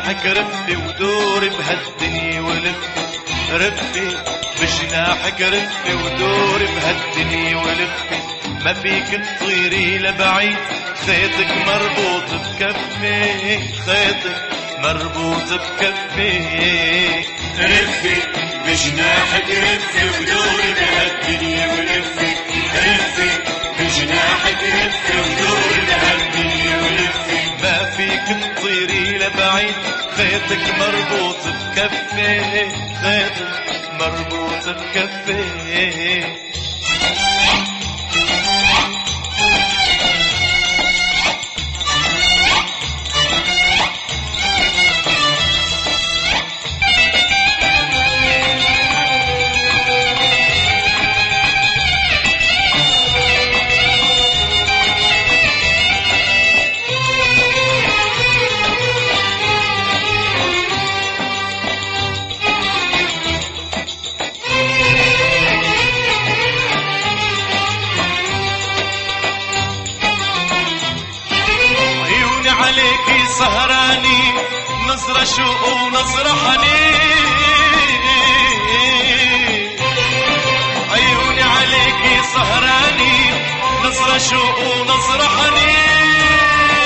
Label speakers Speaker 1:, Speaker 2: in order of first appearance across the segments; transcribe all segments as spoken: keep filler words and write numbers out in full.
Speaker 1: بجناحك رفي ودوري بهالدنيا ولفي، رفي بجناحك رفي ودوري بهالدنيا ولفي، ما فيك تطيري لبعيد خيطك مربوط بكفي، خيطك مربوط بكفي.
Speaker 2: رفي بجناحك رفي ودوري بهالدنيا ولفي، رفي بجناحك رفي ودوري بهالدنيا ولفي،
Speaker 1: ما فيك تطيري لبعيد خيطك مربوط بكفي، خيطك مربوط بكفي. عليكي سهراني نظرة شوق ونظرة حنين، عيوني عليكي سهراني نظرة شوق ونظرة حنين،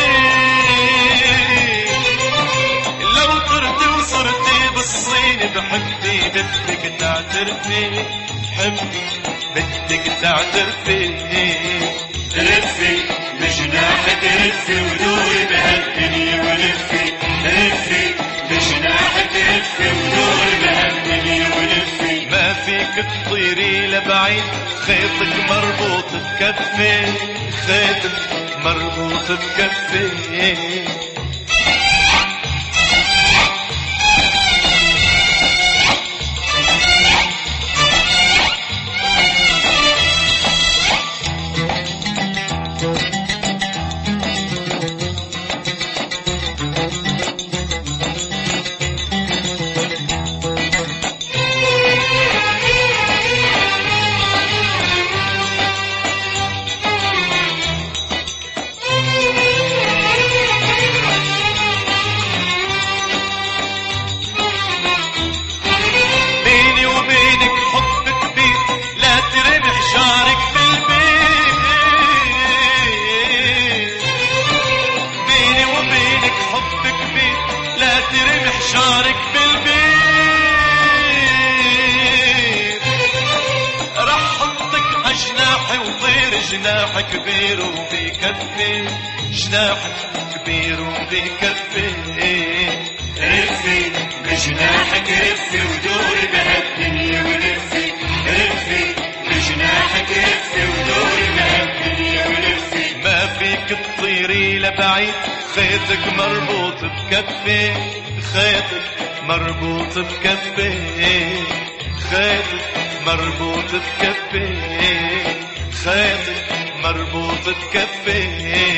Speaker 1: لو طرتي وصرتي بالصين بحبي بدك تعترفي، حبي بدك تعترفي.
Speaker 2: رفي بجناحك رفي ودوري بهالدنيا ولفي، رفي بجناحك رفي ودوري بهالدنيا ولفي،
Speaker 1: ما فيك تطيري لبعيد خيطك مربوط بكفي، خيطك مربوط بكفي. شارك بالبيت رح حطك عجناحي وطير جناح كبير وبكفي، جناح كبير وبكفي.
Speaker 2: رفي بجناحك رفي ودوري بهالدنيا ولفي، رفي بجناحك رفي ودوري بهالدنيا ولفي،
Speaker 1: ما فيك تطيري لبعيد خيطك مربوط بكفي، خيطك مربوط بكفي، خيطك مربوط بكفي، خيطك مربوط بكفي.